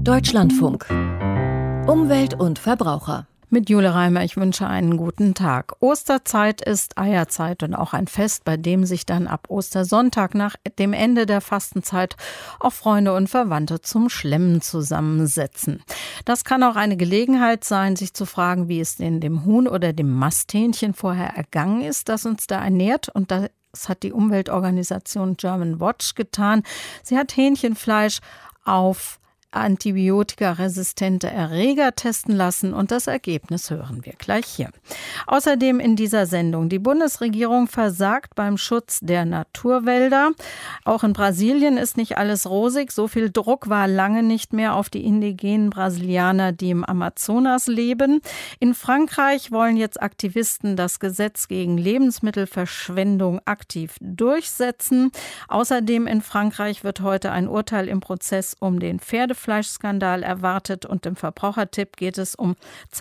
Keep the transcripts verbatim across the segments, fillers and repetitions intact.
Deutschlandfunk. Umwelt und Verbraucher. Mit Jule Reimer, ich wünsche einen guten Tag. Osterzeit ist Eierzeit und auch ein Fest, bei dem sich dann ab Ostersonntag nach dem Ende der Fastenzeit auch Freunde und Verwandte zum Schlemmen zusammensetzen. Das kann auch eine Gelegenheit sein, sich zu fragen, wie es denn dem Huhn oder dem Masthähnchen vorher ergangen ist, das uns da ernährt. Und das hat die Umweltorganisation German Watch getan. Sie hat Hähnchenfleisch auf antibiotikaresistente Erreger testen lassen und das Ergebnis hören wir gleich hier. Außerdem in dieser Sendung: Die Bundesregierung versagt beim Schutz der Naturwälder. Auch in Brasilien ist nicht alles rosig. So viel Druck war lange nicht mehr auf die indigenen Brasilianer, die im Amazonas leben. In Frankreich wollen jetzt Aktivisten das Gesetz gegen Lebensmittelverschwendung aktiv durchsetzen. Außerdem in Frankreich wird heute ein Urteil im Prozess um den Pferdefleisch Fleischskandal erwartet und im Verbrauchertipp geht es um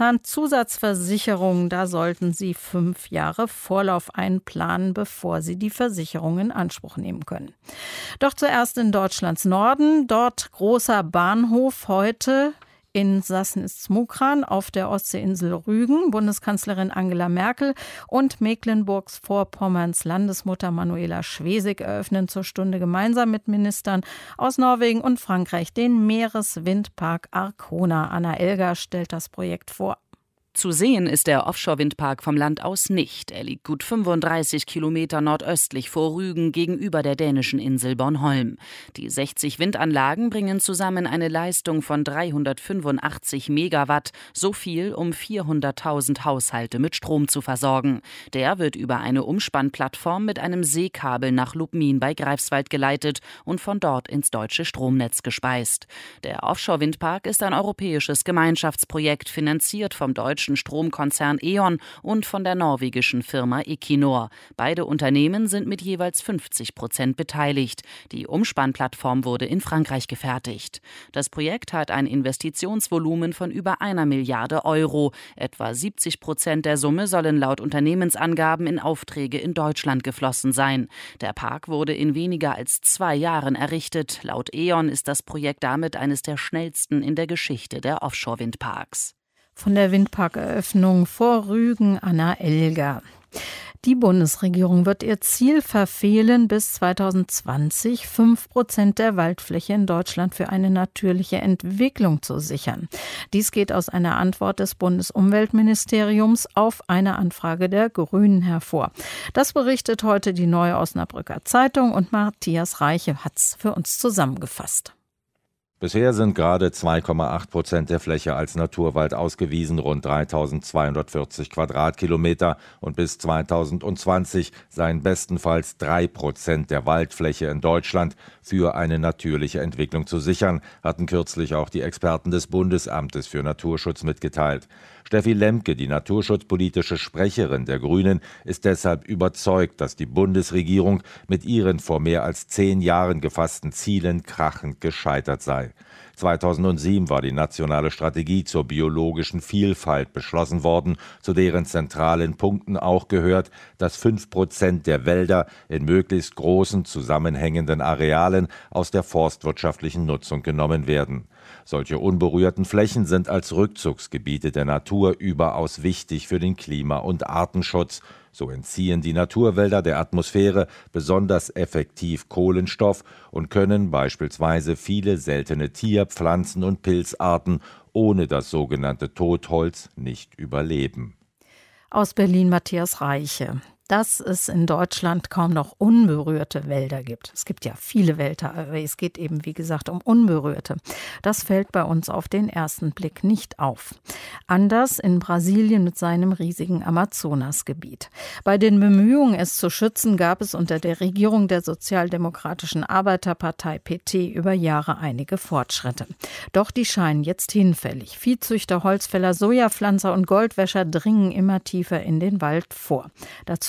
Zahnzusatzversicherungen. Da sollten Sie fünf Jahre Vorlauf einplanen, bevor Sie die Versicherung in Anspruch nehmen können. Doch zuerst in Deutschlands Norden, dort großer Bahnhof heute in Sassnitz-Mukran auf der Ostseeinsel Rügen. Bundeskanzlerin Angela Merkel und Mecklenburg-Vorpommerns Landesmutter Manuela Schwesig eröffnen zur Stunde gemeinsam mit Ministern aus Norwegen und Frankreich den Meereswindpark Arkona. Anna Elger stellt das Projekt vor. Zu sehen ist der Offshore-Windpark vom Land aus nicht. Er liegt gut fünfunddreißig Kilometer nordöstlich vor Rügen gegenüber der dänischen Insel Bornholm. Die sechzig Windanlagen bringen zusammen eine Leistung von dreihundertfünfundachtzig Megawatt, so viel, um vierhunderttausend Haushalte mit Strom zu versorgen. Der wird über eine Umspannplattform mit einem Seekabel nach Lubmin bei Greifswald geleitet und von dort ins deutsche Stromnetz gespeist. Der Offshore-Windpark ist ein europäisches Gemeinschaftsprojekt, finanziert vom deutschen Stromkonzern E.ON und von der norwegischen Firma Equinor. Beide Unternehmen sind mit jeweils fünfzig Prozent beteiligt. Die Umspannplattform wurde in Frankreich gefertigt. Das Projekt hat ein Investitionsvolumen von über einer Milliarde Euro. Etwa siebzig Prozent der Summe sollen laut Unternehmensangaben in Aufträge in Deutschland geflossen sein. Der Park wurde in weniger als zwei Jahren errichtet. Laut E.ON ist das Projekt damit eines der schnellsten in der Geschichte der Offshore-Windparks. Von der Windparkeröffnung vor Rügen, Anna Elger. Die Bundesregierung wird ihr Ziel verfehlen, bis zweitausendzwanzig fünf Prozent der Waldfläche in Deutschland für eine natürliche Entwicklung zu sichern. Dies geht aus einer Antwort des Bundesumweltministeriums auf eine Anfrage der Grünen hervor. Das berichtet heute die Neue Osnabrücker Zeitung und Matthias Reiche hat es für uns zusammengefasst. Bisher sind gerade zwei Komma acht Prozent der Fläche als Naturwald ausgewiesen, rund dreitausendzweihundertvierzig Quadratkilometer. Und bis zweitausendzwanzig seien bestenfalls drei Prozent der Waldfläche in Deutschland für eine natürliche Entwicklung zu sichern, hatten kürzlich auch die Experten des Bundesamtes für Naturschutz mitgeteilt. Steffi Lemke, die naturschutzpolitische Sprecherin der Grünen, ist deshalb überzeugt, dass die Bundesregierung mit ihren vor mehr als zehn Jahren gefassten Zielen krachend gescheitert sei. zweitausendsieben war die nationale Strategie zur biologischen Vielfalt beschlossen worden, zu deren zentralen Punkten auch gehört, dass fünf Prozent der Wälder in möglichst großen, zusammenhängenden Arealen aus der forstwirtschaftlichen Nutzung genommen werden. Solche unberührten Flächen sind als Rückzugsgebiete der Natur überaus wichtig für den Klima- und Artenschutz. So entziehen die Naturwälder der Atmosphäre besonders effektiv Kohlenstoff und können beispielsweise viele seltene Tier-, Pflanzen- und Pilzarten ohne das sogenannte Totholz nicht überleben. Aus Berlin Matthias Reiche. Dass es in Deutschland kaum noch unberührte Wälder gibt. Es gibt ja viele Wälder, aber es geht eben, wie gesagt, um unberührte. Das fällt bei uns auf den ersten Blick nicht auf. Anders in Brasilien mit seinem riesigen Amazonasgebiet. Bei den Bemühungen, es zu schützen, gab es unter der Regierung der Sozialdemokratischen Arbeiterpartei P T über Jahre einige Fortschritte. Doch die scheinen jetzt hinfällig. Viehzüchter, Holzfäller, Sojapflanzer und Goldwäscher dringen immer tiefer in den Wald vor. Dazu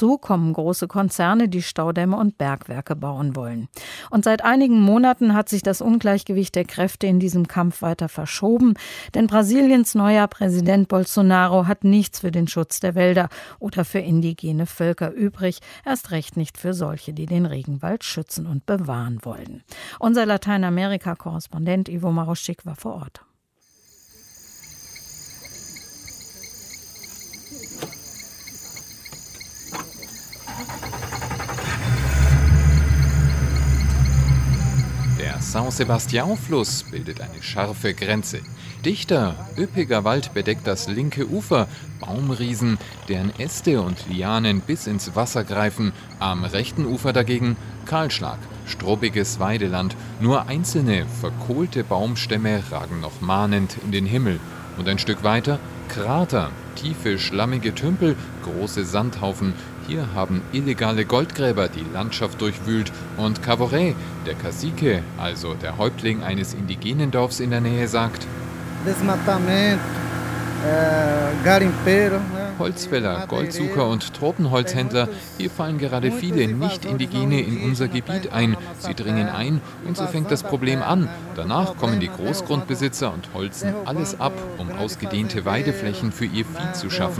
Hinzu kommen große Konzerne, die Staudämme und Bergwerke bauen wollen. Und seit einigen Monaten hat sich das Ungleichgewicht der Kräfte in diesem Kampf weiter verschoben, denn Brasiliens neuer Präsident Bolsonaro hat nichts für den Schutz der Wälder oder für indigene Völker übrig, erst recht nicht für solche, die den Regenwald schützen und bewahren wollen. Unser Lateinamerika-Korrespondent Ivo Maroschik war vor Ort. Der São Sebastião-Fluss bildet eine scharfe Grenze. Dichter, üppiger Wald bedeckt das linke Ufer, Baumriesen, deren Äste und Lianen bis ins Wasser greifen. Am rechten Ufer dagegen Kahlschlag, struppiges Weideland. Nur einzelne, verkohlte Baumstämme ragen noch mahnend in den Himmel. Und ein Stück weiter Krater, tiefe, schlammige Tümpel, große Sandhaufen. Hier haben illegale Goldgräber die Landschaft durchwühlt und Cavoré, der Cacique, also der Häuptling eines indigenen Dorfs in der Nähe, sagt: Holzfäller, Goldsucher und Tropenholzhändler, hier fallen gerade viele Nicht-Indigene in unser Gebiet ein. Sie dringen ein und so fängt das Problem an. Danach kommen die Großgrundbesitzer und holzen alles ab, um ausgedehnte Weideflächen für ihr Vieh zu schaffen.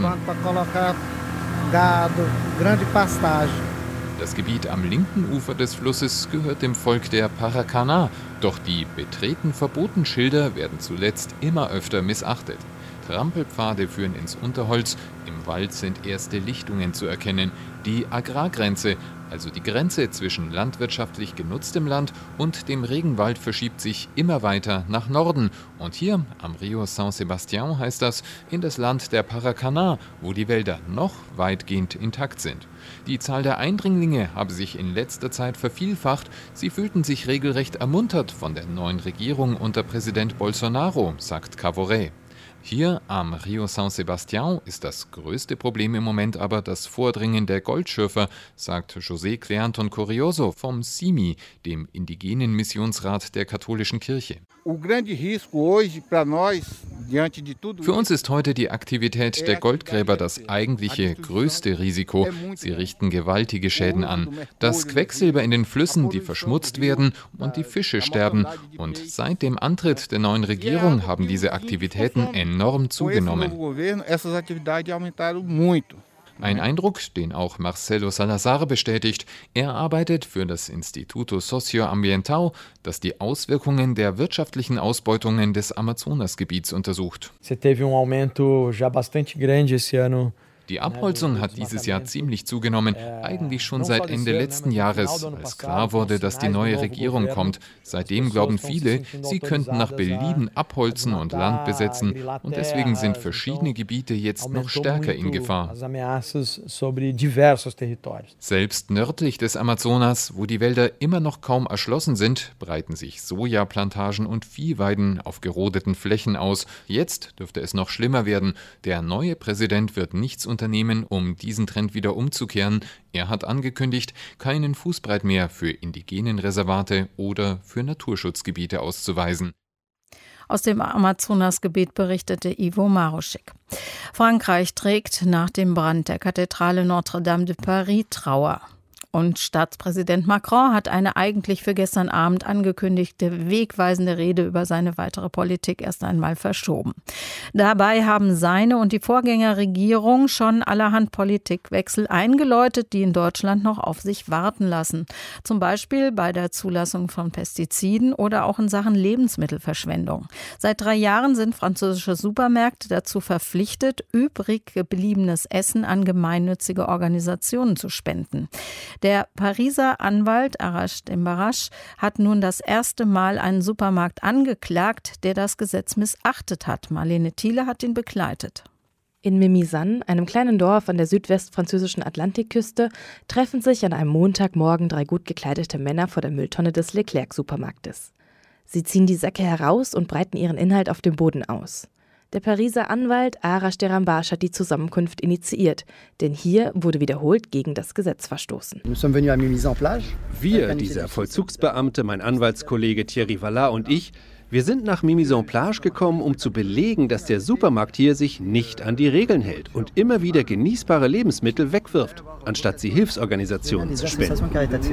Das Gebiet am linken Ufer des Flusses gehört dem Volk der Paracaná, doch die Betreten-Verboten-Schilder werden zuletzt immer öfter missachtet. Trampelpfade führen ins Unterholz, im Wald sind erste Lichtungen zu erkennen. Die Agrargrenze, also die Grenze zwischen landwirtschaftlich genutztem Land und dem Regenwald, verschiebt sich immer weiter nach Norden. Und hier am Rio São Sebastião heißt das in das Land der Paracaná, wo die Wälder noch weitgehend intakt sind. Die Zahl der Eindringlinge habe sich in letzter Zeit vervielfacht. Sie fühlten sich regelrecht ermuntert von der neuen Regierung unter Präsident Bolsonaro, sagt Cavoré. Hier am Rio São Sebastião ist das größte Problem im Moment aber das Vordringen der Goldschürfer, sagt José Cleanton Curioso vom S I M I, dem indigenen Missionsrat der katholischen Kirche. Für uns ist heute die Aktivität der Goldgräber das eigentliche größte Risiko. Sie richten gewaltige Schäden an. Das Quecksilber in den Flüssen, die verschmutzt werden und die Fische sterben. Und seit dem Antritt der neuen Regierung haben diese Aktivitäten enorm zugenommen. Ein Eindruck, den auch Marcelo Salazar bestätigt. Er arbeitet für das Instituto Socioambiental, das die Auswirkungen der wirtschaftlichen Ausbeutungen des Amazonasgebiets untersucht. Die Abholzung hat dieses Jahr ziemlich zugenommen, eigentlich schon seit Ende letzten Jahres, als klar wurde, dass die neue Regierung kommt. Seitdem glauben viele, sie könnten nach Belieben abholzen und Land besetzen und deswegen sind verschiedene Gebiete jetzt noch stärker in Gefahr. Selbst nördlich des Amazonas, wo die Wälder immer noch kaum erschlossen sind, breiten sich Sojaplantagen und Viehweiden auf gerodeten Flächen aus. Jetzt dürfte es noch schlimmer werden. Der neue Präsident wird nichts unternehmen, um diesen Trend wieder umzukehren. Er hat angekündigt, keinen Fußbreit mehr für indigenen Reservate oder für Naturschutzgebiete auszuweisen. Aus dem Amazonasgebiet berichtete Ivo Maroschik. Frankreich trägt nach dem Brand der Kathedrale Notre-Dame de Paris Trauer. Und Staatspräsident Macron hat eine eigentlich für gestern Abend angekündigte wegweisende Rede über seine weitere Politik erst einmal verschoben. Dabei haben seine und die Vorgängerregierung schon allerhand Politikwechsel eingeläutet, die in Deutschland noch auf sich warten lassen. Zum Beispiel bei der Zulassung von Pestiziden oder auch in Sachen Lebensmittelverschwendung. Seit drei Jahren sind französische Supermärkte dazu verpflichtet, übrig gebliebenes Essen an gemeinnützige Organisationen zu spenden. Der Pariser Anwalt Arash Dembarache hat nun das erste Mal einen Supermarkt angeklagt, der das Gesetz missachtet hat. Marlene Thiele hat ihn begleitet. In Mimizan, einem kleinen Dorf an der südwestfranzösischen Atlantikküste, treffen sich an einem Montagmorgen drei gut gekleidete Männer vor der Mülltonne des Leclerc-Supermarktes. Sie ziehen die Säcke heraus und breiten ihren Inhalt auf dem Boden aus. Der Pariser Anwalt Arash Dembarache hat die Zusammenkunft initiiert, denn hier wurde wiederholt gegen das Gesetz verstoßen. Wir, dieser Vollzugsbeamte, mein Anwaltskollege Thierry Vallat und ich, Wir sind nach Mimizan-Plage gekommen, um zu belegen, dass der Supermarkt hier sich nicht an die Regeln hält und immer wieder genießbare Lebensmittel wegwirft, anstatt sie Hilfsorganisationen zu spenden.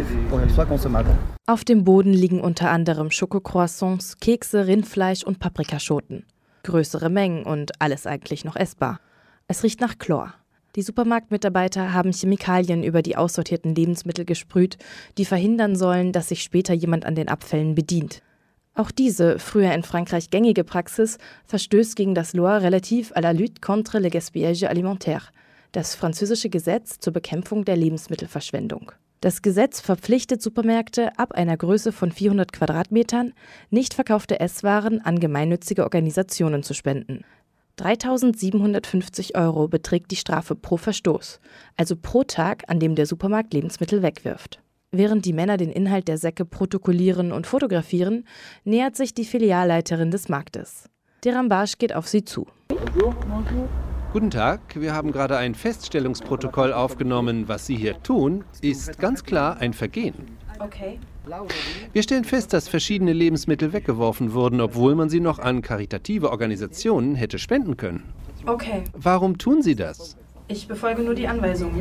Auf dem Boden liegen unter anderem Schokocroissants, Kekse, Rindfleisch und Paprikaschoten. Größere Mengen und alles eigentlich noch essbar. Es riecht nach Chlor. Die Supermarktmitarbeiter haben Chemikalien über die aussortierten Lebensmittel gesprüht, die verhindern sollen, dass sich später jemand an den Abfällen bedient. Auch diese, früher in Frankreich gängige Praxis, verstößt gegen das Loi relative à la lutte contre le gaspillage alimentaire, das französische Gesetz zur Bekämpfung der Lebensmittelverschwendung. Das Gesetz verpflichtet Supermärkte, ab einer Größe von vierhundert Quadratmetern nicht verkaufte Esswaren an gemeinnützige Organisationen zu spenden. dreitausendsiebenhundertfünfzig Euro beträgt die Strafe pro Verstoß, also pro Tag, an dem der Supermarkt Lebensmittel wegwirft. Während die Männer den Inhalt der Säcke protokollieren und fotografieren, nähert sich die Filialleiterin des Marktes. Derambage geht auf sie zu. Guten Tag, wir haben gerade ein Feststellungsprotokoll aufgenommen. Was Sie hier tun, ist ganz klar ein Vergehen. Okay. Wir stellen fest, dass verschiedene Lebensmittel weggeworfen wurden, obwohl man sie noch an karitative Organisationen hätte spenden können. Okay. Warum tun Sie das? Ich befolge nur die Anweisungen.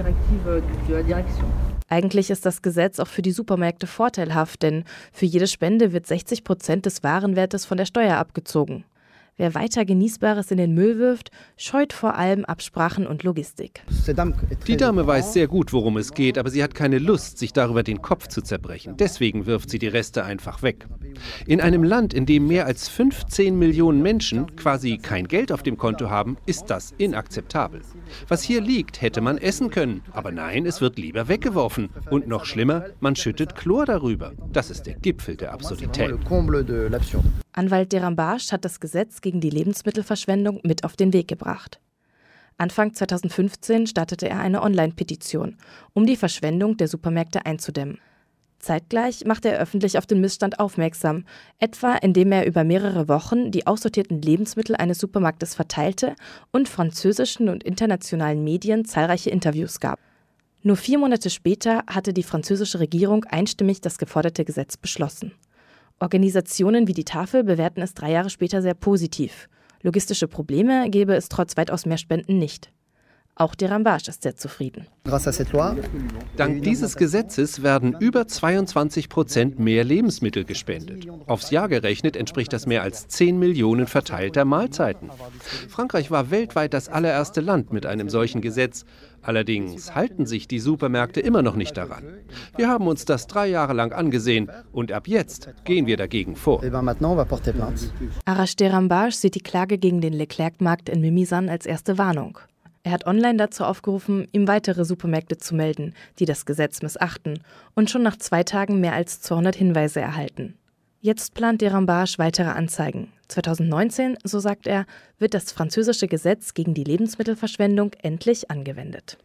Eigentlich ist das Gesetz auch für die Supermärkte vorteilhaft, denn für jede Spende wird sechzig Prozent des Warenwertes von der Steuer abgezogen. Wer weiter Genießbares in den Müll wirft, scheut vor allem Absprachen und Logistik. Die Dame weiß sehr gut, worum es geht, aber sie hat keine Lust, sich darüber den Kopf zu zerbrechen. Deswegen wirft sie die Reste einfach weg. In einem Land, in dem mehr als fünfzehn Millionen Menschen quasi kein Geld auf dem Konto haben, ist das inakzeptabel. Was hier liegt, hätte man essen können. Aber nein, es wird lieber weggeworfen. Und noch schlimmer, man schüttet Chlor darüber. Das ist der Gipfel der Absurdität. Anwalt Derambage hat das Gesetz gegen die Lebensmittelverschwendung mit auf den Weg gebracht. Anfang zweitausendfünfzehn startete er eine Online-Petition, um die Verschwendung der Supermärkte einzudämmen. Zeitgleich machte er öffentlich auf den Missstand aufmerksam, etwa indem er über mehrere Wochen die aussortierten Lebensmittel eines Supermarktes verteilte und französischen und internationalen Medien zahlreiche Interviews gab. Nur vier Monate später hatte die französische Regierung einstimmig das geforderte Gesetz beschlossen. Organisationen wie die Tafel bewerten es drei Jahre später sehr positiv. Logistische Probleme gäbe es trotz weitaus mehr Spenden nicht. Auch Derambage ist sehr zufrieden. Dank dieses Gesetzes werden über zweiundzwanzig Prozent mehr Lebensmittel gespendet. Aufs Jahr gerechnet entspricht das mehr als zehn Millionen verteilter Mahlzeiten. Frankreich war weltweit das allererste Land mit einem solchen Gesetz. Allerdings halten sich die Supermärkte immer noch nicht daran. Wir haben uns das drei Jahre lang angesehen und ab jetzt gehen wir dagegen vor. Arash Derambage sieht die Klage gegen den Leclerc-Markt in Mimizan als erste Warnung. Er hat online dazu aufgerufen, ihm weitere Supermärkte zu melden, die das Gesetz missachten und schon nach zwei Tagen mehr als zweihundert Hinweise erhalten. Jetzt plant Derambage weitere Anzeigen. zweitausendneunzehn, so sagt er, wird das französische Gesetz gegen die Lebensmittelverschwendung endlich angewendet.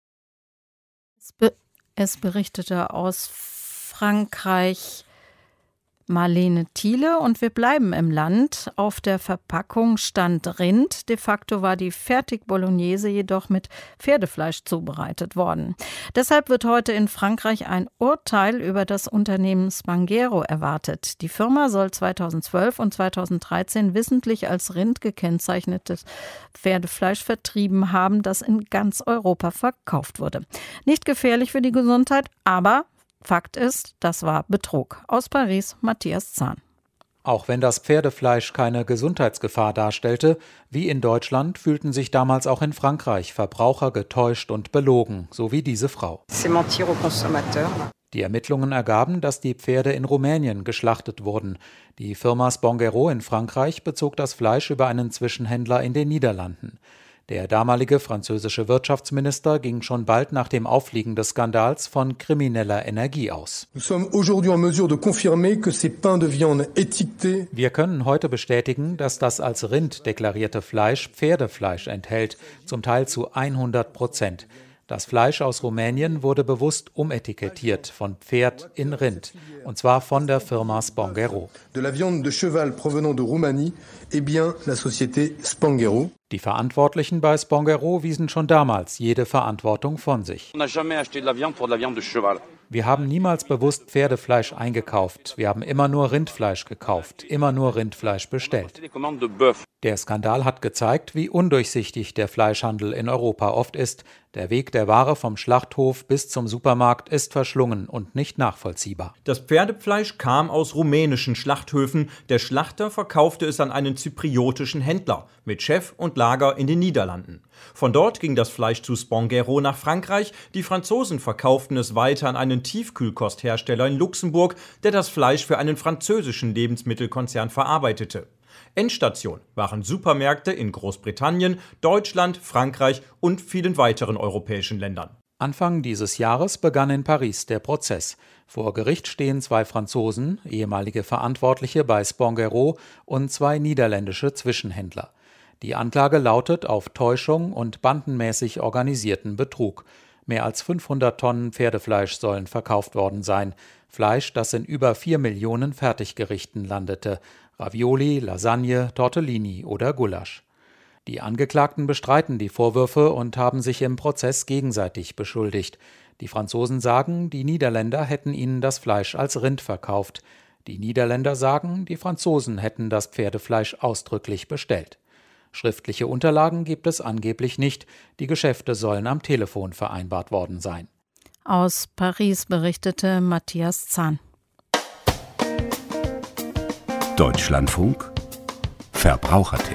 Es, be- es berichtete aus Frankreich Marlene Thiele und wir bleiben im Land. Auf der Verpackung stand Rind. De facto war die Fertig-Bolognese jedoch mit Pferdefleisch zubereitet worden. Deshalb wird heute in Frankreich ein Urteil über das Unternehmen Spanghero erwartet. Die Firma soll zweitausendzwölf und zweitausenddreizehn wissentlich als Rind gekennzeichnetes Pferdefleisch vertrieben haben, das in ganz Europa verkauft wurde. Nicht gefährlich für die Gesundheit, aber Fakt ist, das war Betrug. Aus Paris, Matthias Zahn. Auch wenn das Pferdefleisch keine Gesundheitsgefahr darstellte, wie in Deutschland, fühlten sich damals auch in Frankreich Verbraucher getäuscht und belogen, so wie diese Frau. Die Ermittlungen ergaben, dass die Pferde in Rumänien geschlachtet wurden. Die Firma Spanghero in Frankreich bezog das Fleisch über einen Zwischenhändler in den Niederlanden. Der damalige französische Wirtschaftsminister ging schon bald nach dem Auffliegen des Skandals von krimineller Energie aus. Wir können heute bestätigen, dass das als Rind deklarierte Fleisch Pferdefleisch enthält, zum Teil zu hundert Prozent. Das Fleisch aus Rumänien wurde bewusst umetikettiert von Pferd in Rind, und zwar von der Firma Spanghero. Die Verantwortlichen bei Spanghero wiesen schon damals jede Verantwortung von sich. Wir haben niemals bewusst Pferdefleisch eingekauft. Wir haben immer nur Rindfleisch gekauft, immer nur Rindfleisch bestellt. Der Skandal hat gezeigt, wie undurchsichtig der Fleischhandel in Europa oft ist. Der Weg der Ware vom Schlachthof bis zum Supermarkt ist verschlungen und nicht nachvollziehbar. Das Pferdefleisch kam aus rumänischen Schlachthöfen. Der Schlachter verkaufte es an einen zypriotischen Händler mit Chef und Lager in den Niederlanden. Von dort ging das Fleisch zu Spanghero nach Frankreich. Die Franzosen verkauften es weiter an einen Tiefkühlkosthersteller in Luxemburg, der das Fleisch für einen französischen Lebensmittelkonzern verarbeitete. Endstation waren Supermärkte in Großbritannien, Deutschland, Frankreich und vielen weiteren europäischen Ländern. Anfang dieses Jahres begann in Paris der Prozess. Vor Gericht stehen zwei Franzosen, ehemalige Verantwortliche bei Spanghero, und zwei niederländische Zwischenhändler. Die Anklage lautet auf Täuschung und bandenmäßig organisierten Betrug. Mehr als fünfhundert Tonnen Pferdefleisch sollen verkauft worden sein. Fleisch, das in über vier Millionen Fertiggerichten landete. Ravioli, Lasagne, Tortellini oder Gulasch. Die Angeklagten bestreiten die Vorwürfe und haben sich im Prozess gegenseitig beschuldigt. Die Franzosen sagen, die Niederländer hätten ihnen das Fleisch als Rind verkauft. Die Niederländer sagen, die Franzosen hätten das Pferdefleisch ausdrücklich bestellt. Schriftliche Unterlagen gibt es angeblich nicht. Die Geschäfte sollen am Telefon vereinbart worden sein. Aus Paris berichtete Matthias Zahn. Deutschlandfunk Verbrauchertipp.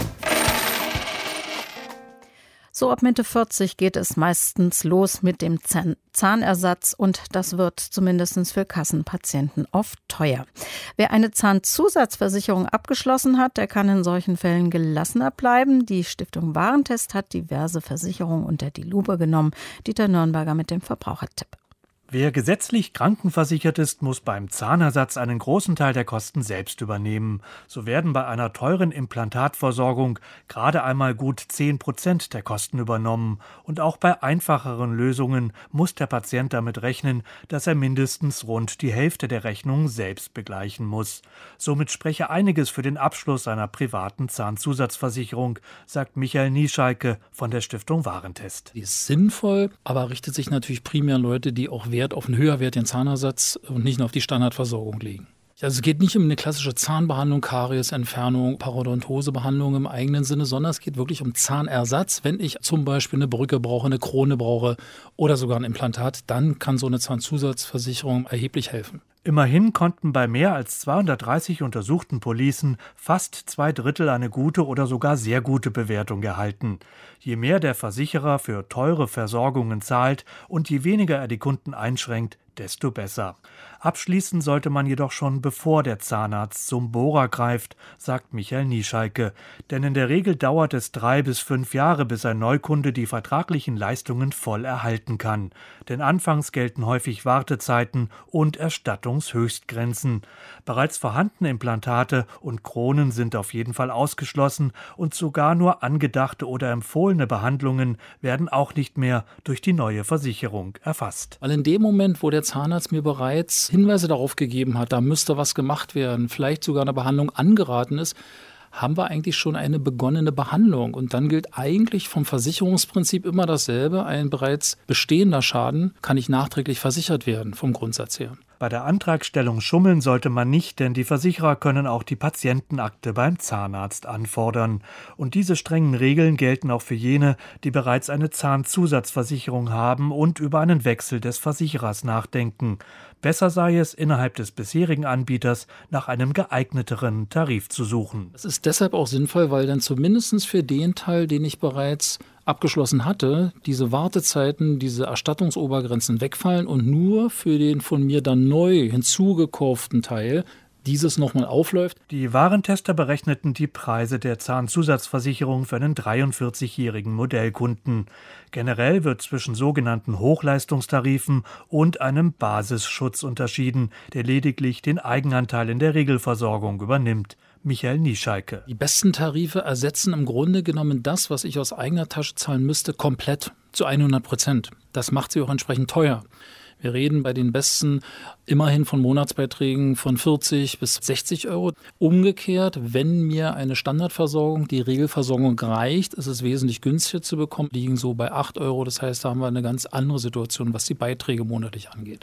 So ab Mitte vierzig geht es meistens los mit dem Zahn- Zahnersatz und das wird zumindest für Kassenpatienten oft teuer. Wer eine Zahnzusatzversicherung abgeschlossen hat, der kann in solchen Fällen gelassener bleiben. Die Stiftung Warentest hat diverse Versicherungen unter die Lupe genommen. Dieter Nürnberger mit dem Verbrauchertipp. Wer gesetzlich krankenversichert ist, muss beim Zahnersatz einen großen Teil der Kosten selbst übernehmen. So werden bei einer teuren Implantatversorgung gerade einmal gut zehn Prozent der Kosten übernommen. Und auch bei einfacheren Lösungen muss der Patient damit rechnen, dass er mindestens rund die Hälfte der Rechnung selbst begleichen muss. Somit spreche einiges für den Abschluss einer privaten Zahnzusatzversicherung, sagt Michael Nieschalke von der Stiftung Warentest. Die ist sinnvoll, aber richtet sich natürlich primär an Leute, die auch Wert auf einen höherwertigen Zahnersatz und nicht nur auf die Standardversorgung legen. Also es geht nicht um eine klassische Zahnbehandlung, Kariesentfernung, Parodontosebehandlung im eigenen Sinne, sondern es geht wirklich um Zahnersatz. Wenn ich zum Beispiel eine Brücke brauche, eine Krone brauche oder sogar ein Implantat, dann kann so eine Zahnzusatzversicherung erheblich helfen. Immerhin konnten bei mehr als zweihundertdreißig untersuchten Policen fast zwei Drittel eine gute oder sogar sehr gute Bewertung erhalten. Je mehr der Versicherer für teure Versorgungen zahlt und je weniger er die Kunden einschränkt, desto besser. Abschließen sollte man jedoch schon, bevor der Zahnarzt zum Bohrer greift, sagt Michael Nieschalke. Denn in der Regel dauert es drei bis fünf Jahre, bis ein Neukunde die vertraglichen Leistungen voll erhalten kann. Denn anfangs gelten häufig Wartezeiten und Erstattungshöchstgrenzen. Bereits vorhandene Implantate und Kronen sind auf jeden Fall ausgeschlossen und sogar nur angedachte oder empfohlene Behandlungen werden auch nicht mehr durch die neue Versicherung erfasst. Weil in dem Moment, wo der Zahnarzt mir bereits Hinweise darauf gegeben hat, da müsste was gemacht werden, vielleicht sogar eine Behandlung angeraten ist, haben wir eigentlich schon eine begonnene Behandlung. Und dann gilt eigentlich vom Versicherungsprinzip immer dasselbe. Ein bereits bestehender Schaden kann nicht nachträglich versichert werden, vom Grundsatz her. Bei der Antragstellung schummeln sollte man nicht, denn die Versicherer können auch die Patientenakte beim Zahnarzt anfordern. Und diese strengen Regeln gelten auch für jene, die bereits eine Zahnzusatzversicherung haben und über einen Wechsel des Versicherers nachdenken. Besser sei es, innerhalb des bisherigen Anbieters nach einem geeigneteren Tarif zu suchen. Das ist deshalb auch sinnvoll, weil dann zumindest für den Teil, den ich bereits abgeschlossen hatte, diese Wartezeiten, diese Erstattungsobergrenzen wegfallen und nur für den von mir dann neu hinzugekauften Teil dieses nochmal aufläuft. Die Warentester berechneten die Preise der Zahnzusatzversicherung für einen dreiundvierzigjährigen Modellkunden. Generell wird zwischen sogenannten Hochleistungstarifen und einem Basisschutz unterschieden, der lediglich den Eigenanteil in der Regelversorgung übernimmt. Michael Nieschalke. Die besten Tarife ersetzen im Grunde genommen das, was ich aus eigener Tasche zahlen müsste, komplett zu hundert Prozent. Das macht sie auch entsprechend teuer. Wir reden bei den besten immerhin von Monatsbeiträgen von vierzig bis sechzig Euro. Umgekehrt, wenn mir eine Standardversorgung, die Regelversorgung reicht, ist es wesentlich günstiger zu bekommen, liegen so bei acht Euro. Das heißt, da haben wir eine ganz andere Situation, was die Beiträge monatlich angeht.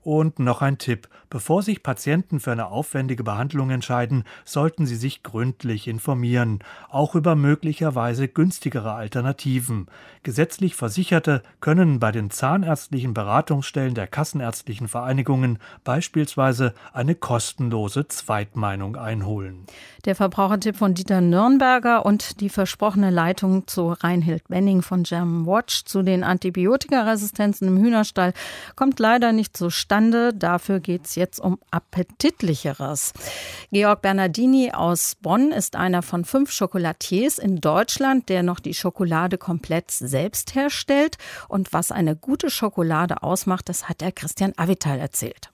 Und noch ein Tipp: Bevor sich Patienten für eine aufwendige Behandlung entscheiden, sollten sie sich gründlich informieren, auch über möglicherweise günstigere Alternativen. Gesetzlich Versicherte können bei den zahnärztlichen Beratungsstellen der Kassenärztlichen Vereinigungen beispielsweise eine kostenlose Zweitmeinung einholen. Der Verbrauchertipp von Dieter Nürnberger und die versprochene Leitung zu Reinhild Benning von Germanwatch zu den Antibiotikaresistenzen im Hühnerstall kommt leider nicht zustande. Dafür geht es jetzt um Appetitlicheres. Georg Bernardini aus Bonn ist einer von fünf Chocolatiers in Deutschland, der noch die Schokolade komplett selbst herstellt. Und was eine gute Schokolade ausmacht, das hat der Christian Avital erzählt.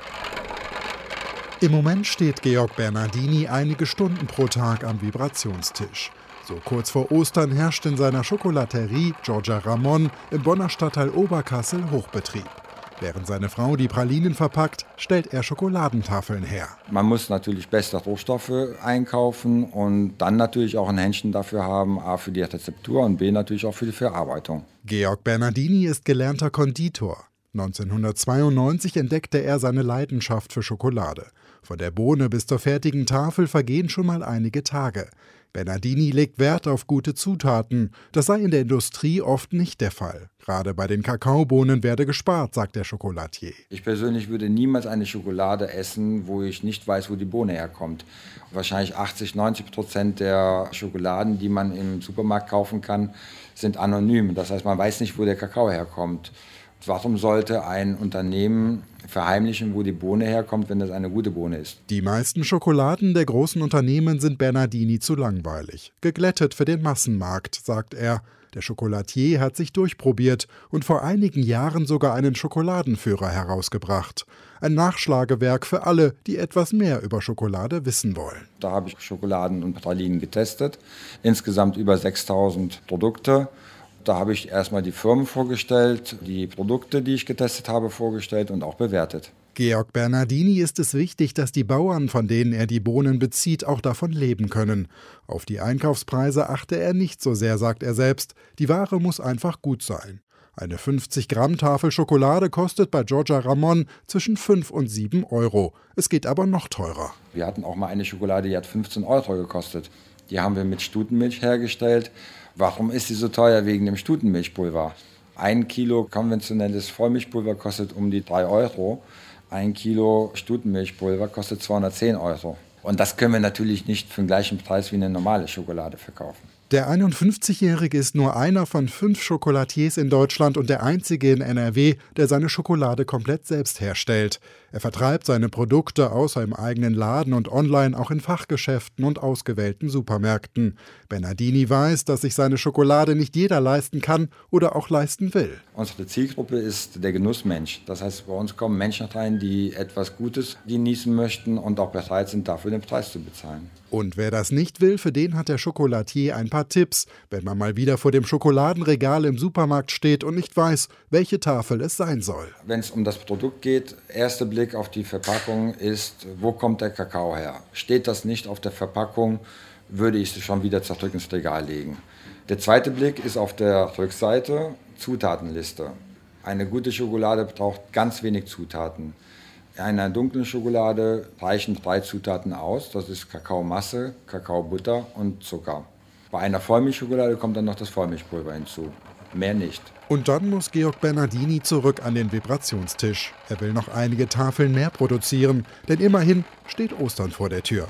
Im Moment steht Georg Bernardini einige Stunden pro Tag am Vibrationstisch. So kurz vor Ostern herrscht in seiner Chocolaterie Giorgia Ramon im Bonner Stadtteil Oberkassel Hochbetrieb. Während seine Frau die Pralinen verpackt, stellt er Schokoladentafeln her. Man muss natürlich beste Rohstoffe einkaufen und dann natürlich auch ein Händchen dafür haben, A für die Rezeptur und B natürlich auch für die Verarbeitung. Georg Bernardini ist gelernter Konditor. neunzehnhundertzweiundneunzig entdeckte er seine Leidenschaft für Schokolade. Von der Bohne bis zur fertigen Tafel vergehen schon mal einige Tage. Bernardini legt Wert auf gute Zutaten. Das sei in der Industrie oft nicht der Fall. Gerade bei den Kakaobohnen werde gespart, sagt der Chocolatier. Ich persönlich würde niemals eine Schokolade essen, wo ich nicht weiß, wo die Bohne herkommt. Wahrscheinlich achtzig, neunzig Prozent der Schokoladen, die man im Supermarkt kaufen kann, sind anonym. Das heißt, man weiß nicht, wo der Kakao herkommt. Warum sollte ein Unternehmen verheimlichen, wo die Bohne herkommt, wenn das eine gute Bohne ist? Die meisten Schokoladen der großen Unternehmen sind Bernardini zu langweilig. Geglättet für den Massenmarkt, sagt er. Der Chocolatier hat sich durchprobiert und vor einigen Jahren sogar einen Schokoladenführer herausgebracht. Ein Nachschlagewerk für alle, die etwas mehr über Schokolade wissen wollen. Da habe ich Schokoladen und Pralinen getestet. Insgesamt über sechstausend Produkte. Da habe ich erstmal die Firmen vorgestellt, die Produkte, die ich getestet habe, vorgestellt und auch bewertet. Georg Bernardini ist es wichtig, dass die Bauern, von denen er die Bohnen bezieht, auch davon leben können. Auf die Einkaufspreise achte er nicht so sehr, sagt er selbst. Die Ware muss einfach gut sein. Eine fünfzig Gramm Tafel Schokolade kostet bei Giorgia Ramon zwischen fünf und sieben Euro. Es geht aber noch teurer. Wir hatten auch mal eine Schokolade, die hat fünfzehn Euro gekostet. Die haben wir mit Stutenmilch hergestellt. Warum ist sie so teuer? Wegen dem Stutenmilchpulver. Ein Kilo konventionelles Vollmilchpulver kostet um die drei Euro. Ein Kilo Stutenmilchpulver kostet zweihundertzehn Euro. Und das können wir natürlich nicht für den gleichen Preis wie eine normale Schokolade verkaufen. Der einundfünfzigjährige ist nur einer von fünf Chocolatiers in Deutschland und der einzige in N R W, der seine Schokolade komplett selbst herstellt. Er vertreibt seine Produkte außer im eigenen Laden und online auch in Fachgeschäften und ausgewählten Supermärkten. Bernardini weiß, dass sich seine Schokolade nicht jeder leisten kann oder auch leisten will. Unsere Zielgruppe ist der Genussmensch. Das heißt, bei uns kommen Menschen rein, die etwas Gutes genießen möchten und auch bereit sind, dafür den Preis zu bezahlen. Und wer das nicht will, für den hat der Chocolatier ein paar Tipps, wenn man mal wieder vor dem Schokoladenregal im Supermarkt steht und nicht weiß, welche Tafel es sein soll. Wenn es um das Produkt geht, erster Blick auf die Verpackung ist, wo kommt der Kakao her? Steht das nicht auf der Verpackung, würde ich es schon wieder zurück ins Regal legen. Der zweite Blick ist auf der Rückseite, Zutatenliste. Eine gute Schokolade braucht ganz wenig Zutaten. In einer dunklen Schokolade reichen drei Zutaten aus. Das ist Kakaomasse, Kakaobutter und Zucker. Bei einer Vollmilchschokolade kommt dann noch das Vollmilchpulver hinzu. Mehr nicht. Und dann muss Georg Bernardini zurück an den Vibrationstisch. Er will noch einige Tafeln mehr produzieren, denn immerhin steht Ostern vor der Tür.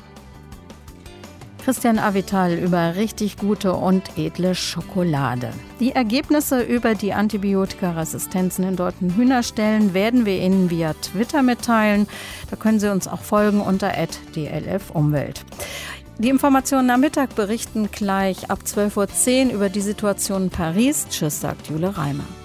Christian Avital über richtig gute und edle Schokolade. Die Ergebnisse über die Antibiotikaresistenzen in deutschen Hühnerställen werden wir Ihnen via Twitter mitteilen. Da können Sie uns auch folgen unter at d l f umwelt. Die Informationen am Mittag berichten gleich ab zwölf Uhr zehn über die Situation in Paris. Tschüss, sagt Jule Reimer.